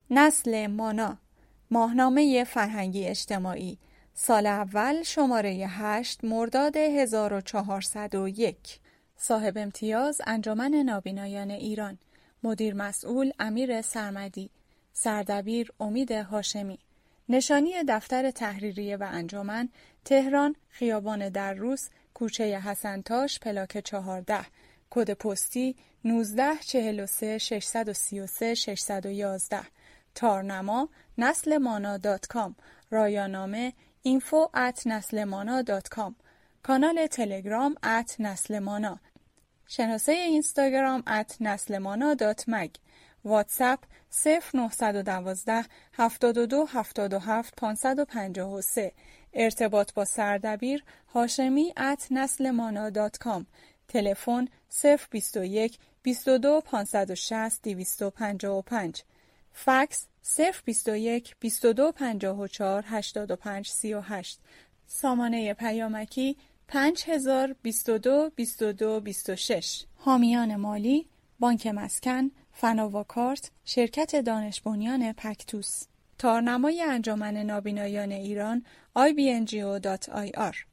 نسل مانا، ماهنامه فرهنگی اجتماعی، سال اول، شماره 8 مرداد 1401. صاحب امتیاز انجمن نابینایان ایران، مدیر مسئول امیر سرمدی، سردبیر امید هاشمی. نشانی دفتر تحریریه و انجمن، تهران، خیابان دروس، کوچه حسنتاش، پلاک 14، کد پستی 1943 633 611. تارنما نسلمانا.com. رایانامه info@naslemana.com. کانال تلگرام @نسلمانا. شناسه اینستاگرام @نسلمانا.mag. واتساپ 0912 72 77 553. ارتباط با سردبیر هاشمی @نسلمانا.com. تلفن 021 22 560 255. فکس 021 22 54 85 38. سامانه پیامکی 5022 22 26. حامیان مالی: بانک مسکن، فناواکارت، شرکت دانش بنیان پکتوس. تارنمای انجمن نابینایان ایران ibngo.ir.